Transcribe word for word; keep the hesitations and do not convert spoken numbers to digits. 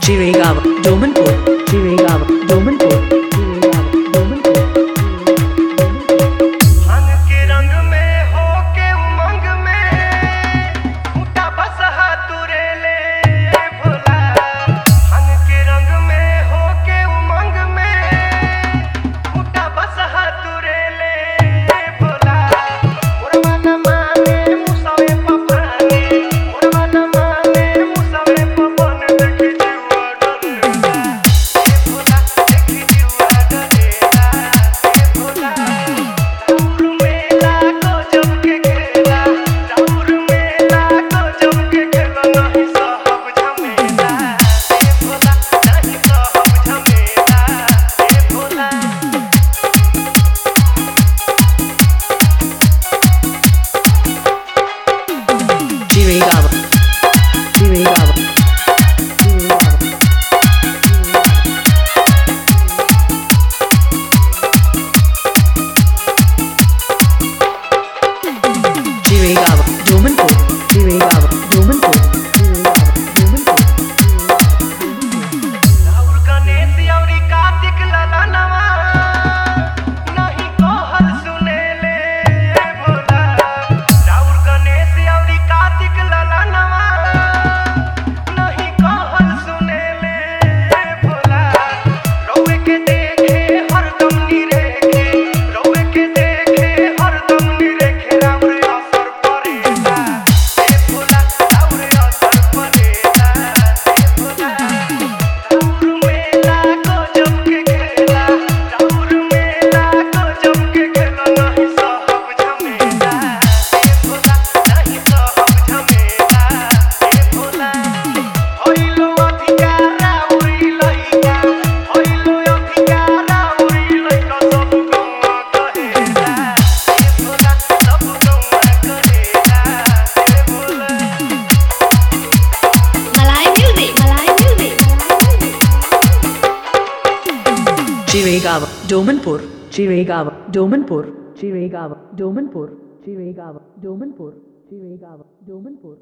Chirigava, Domanpur, Chirigava, Domanpur, Chirigava, Domanpur. भांग के रंग में हो के उमंग में फूटा बसहा तुरे ले भोला। भांग के रंग में हो के उमंग में फूटा बसहा तुरे ले भोला। मोरवा न माने मुसवे पपाने, मोरवा न माने मुसवे पपन देखी जीवा डरेला ए भोला, देखी जीवा डरेला ए भोला। राउर मेला गजब के खेला, राउर मेला गजब के खेला, नहीं सहब झमेला ए भोला, नहीं सहब झमेला ए Bhola. Chirigava, Chirigava, Chirigava. Chirigava, Domanpur, Chirigava, Domanpur, Chirigava, Domanpur. राउर गणेश अउरी कार्तिक ललनवा नहीं कहल सुनेले भोला। राउर गणेश अउरी कार्तिक ललनवा नहीं कहल सुनेले भोला। रउए के देखे हरदम निरेखे, रउए के देखे हरदम निरेखे, राउर असर पड़ेला ए भोला, राउर असर पड़ेला ए भोला। राउर मेला गजब के खेला, राउर मेला गजब के खेला, नहीं सहब झमेला ए भोला, नहीं सहब झमेला ए भोला। होइलो अधिकार राउरी लइका, होइलो अधिकार राउरी लइका, सब गौवा कहेला ए भोला, सब गौवा कहेला ए Bhola. Malay music, Malay music. Chirigava, Domanpur, Chirigava, Domanpur, Chirigava, Domanpur, Chirigava, Domanpur, Chirigava, Domanpur.